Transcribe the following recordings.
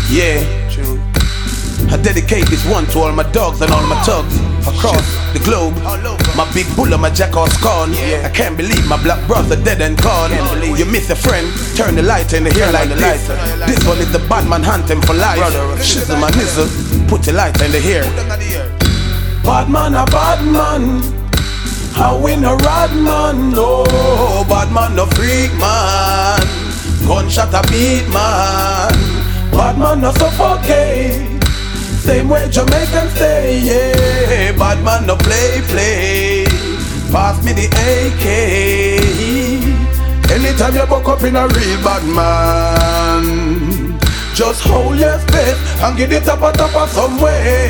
Yeah, true. I dedicate this one to all my dogs and all my thugs across the globe. My big bull and my jackass corn. I can't believe my black brother dead and gone. You miss a friend, turn the light in the hair like this. This one is the bad man hunting for life. Shizzle my nizzle, put the light in the hair. Bad man a bad man, I win a rad man. Oh, bad man no freak man, gunshot a beat man. Bad man no suffocate, same way Jamaicans say, yeah. Bad man no play. Pass me the AK. Anytime you buck up in a real bad man, just hold your space and get it up some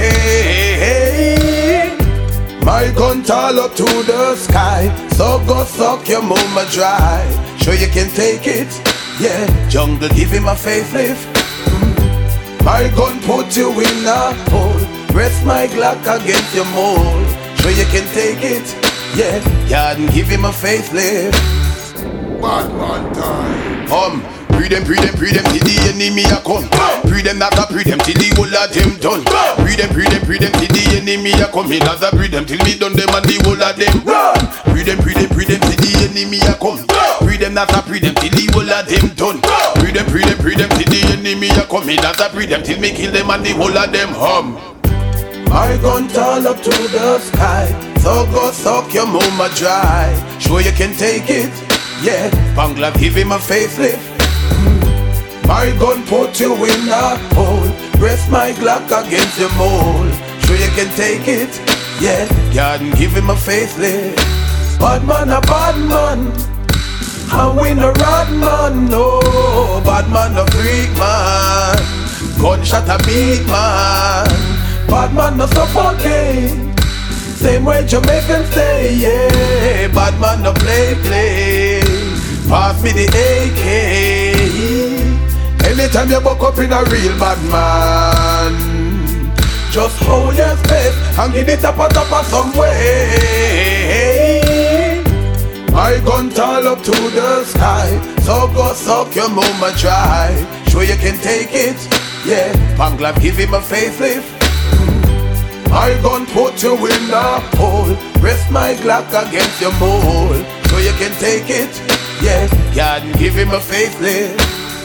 way. My gun tall up to the sky, so go suck your mama dry. Sure you can take it, yeah. Jungle give him a facelift. My gun put you in a hole, press my Glock against your mold. Sure you can take it, yeah. Garden give him a facelift. Bad man time. Pre them till the enemy a come. Pre them not a pre them till the whole of them done. Pre them till the enemy a come. Me not a pre them till me done them and the whole of them run. Pre them till the enemy a come. Pre them not a pre them till the whole of them done. Pre them till the enemy a come. Me not a pre them till me kill them and the whole of them hum. My gun tall up to the sky, so go suck your mama dry. Sure you can take it, yeah. Bangla give him a facelift. My gun put you in a hole, press my Glock against your mold. Sure you can take it, yeah. Garden give him a facelift. Bad man a bad man, I win a rad man. No, bad man a freak man, gunshot a beat man. Bad man no suffocate, same way Jamaicans say, yeah. Bad man no play. Pass me the AK. Anytime you buck up in a real bad man, just hold your space and get it up some way. My gun tall up to the sky, so go suck your mama dry. Sure you can take it, yeah. Bangla give him a facelift. My gun put you in a hole, press my Glock against your mold. Sure you can take it, yeah. Garden give him a facelift.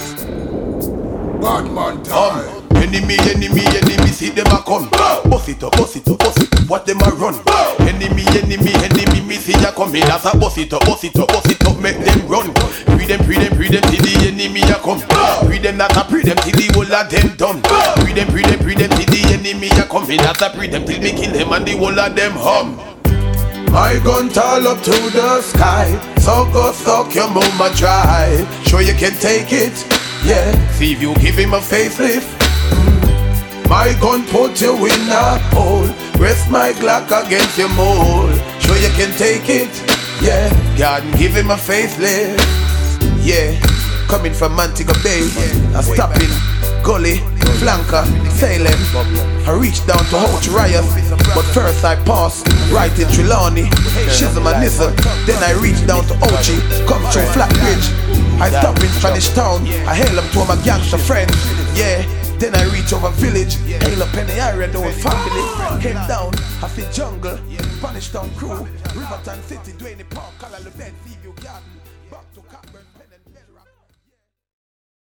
Bad man time. Enemy, see them a come. Bust it up, what them a run. Enemy, me see ya come. That's a bust it up, make them run. Pre them till the enemy a come. Pre them not a pre them till the whole of them done. Pre them till the enemy a come. That's a pre them till me kill them and the whole of them hum. My gun tall up to the sky, so go suck your mama dry. Sure you can take it, yeah. See if you give him a facelift. My gun put you in a hole, press my Glock against your mold. Sure you can take it, yeah. Garden give him a facelift, yeah. Coming from Montego Bay, I stop in Gully, Flanker, Salem. I reached down to Hoch Riot, but first I passed right in Trelawney, Shizzle and Nizzle. Then I reached down to Ochi, come through Flatbridge. I stop in Spanish Town, I hail up to all my gangster friends, yeah. Then I reach over village, hail up in the area, the whole family. Came down, I see jungle, Spanish Town crew, Riverton City, Dwayne Park, Cala Levent, View Garden, back to